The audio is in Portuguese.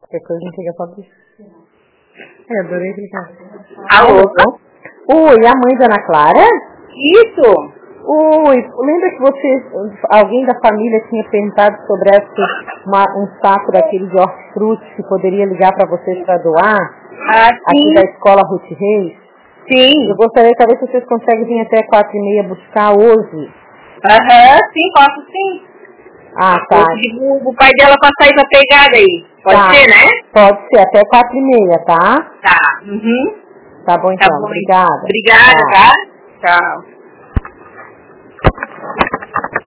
Qualquer coisa não fica só disso. Adorei clicar. Alô? Oi, a mãe da Ana Clara? Isso! Oi, lembra que alguém da família tinha perguntado sobre um saco daquele de hortifruti que poderia ligar para vocês para doar? Aqui da escola Ruth Reis? Sim. Eu gostaria de saber se vocês conseguem vir até 4h30 buscar hoje. Sim, posso sim. Tá. O pai dela passar aí pra pegar daí. Pode ser, né? Pode ser, até 4h30, tá? Tá. Uhum. Tá bom então, obrigada. Obrigada, tá? Tchau.